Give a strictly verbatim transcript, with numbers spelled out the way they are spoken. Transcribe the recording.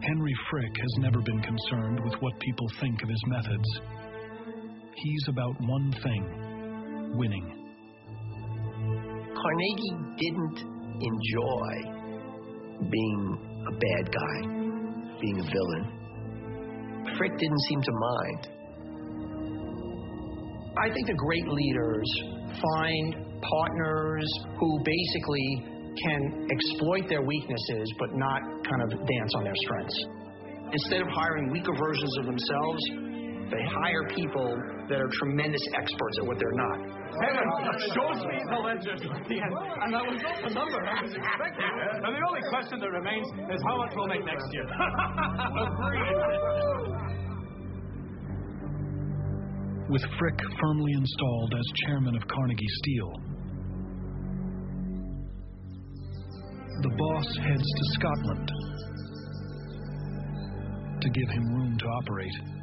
Henry Frick has never been concerned with what people think of his methods. He's about one thing: winning. Carnegie didn't enjoy being a bad guy, being a villain. Frick didn't seem to mind. I think the great leaders find partners who basically can exploit their weaknesses but not kind of dance on their strengths. Instead of hiring weaker versions of themselves, they hire people that are tremendous experts at what they're not. Heaven shows me the legend. And that was not the number I was expecting. And the only question that remains is how much we'll make next year. With Frick firmly installed as chairman of Carnegie Steel, the boss heads to Scotland to give him room to operate.